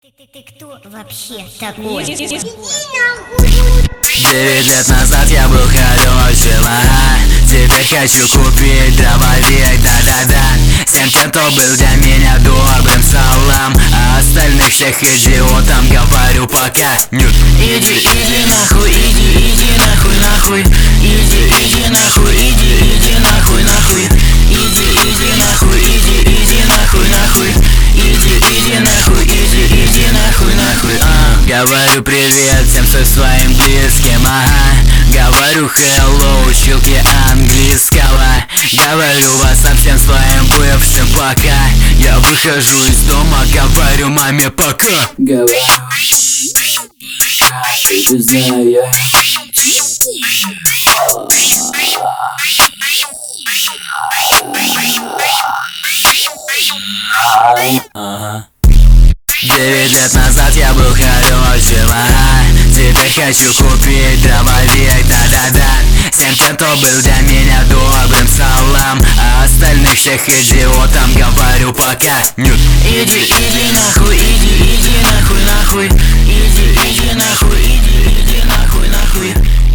Ты кто вообще такой? 9 лет назад я был хорошим, ага. Теперь хочу купить дробовик, да-да-да. 7 центов был для меня добрым салам, а остальных всех идиотам говорю пока. Нет. Иди нахуй, иди нахуй, нахуй. Иди нахуй, иди нахуй, нахуй. Иди нахуй, иди нахуй, нахуй. Иди нахуй, иди нахуй, нахуй. Говорю привет всем своим близким, ага. Говорю hello, училки английского. Говорю вас совсем своим бывшим пока. Я выхожу из дома, говорю маме пока. Говорю, ты знаешь. Ага. 9 лет назад я был хорошим, ага. Теперь хочу купить дробовик, да-да-да. 7 центов был для меня добрым салам, а остальных всех идиотам говорю пока. Нет. Иди нахуй, иди нахуй, нахуй. Иди нахуй, иди нахуй, нахуй.